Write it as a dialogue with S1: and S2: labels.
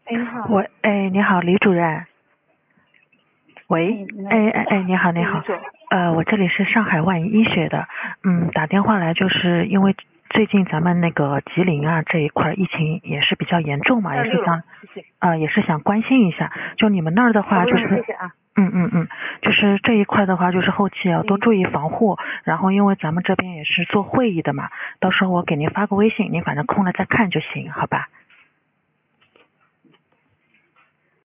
S1: 哎，你好。
S2: 喂，哎，你好，李主任。喂，你好，你好。我这里是上海万医学的，打电话来就是因为最近咱们那个吉林啊这一块疫情也是比较严重嘛，也是想关心一下，就你们那儿的话就是，
S1: 谢谢啊。
S2: 就是这一块的话就是后期要多注意防护，然后因为咱们这边也是做会议的嘛，到时候我给您发个微信，您反正空了再看就行，好吧？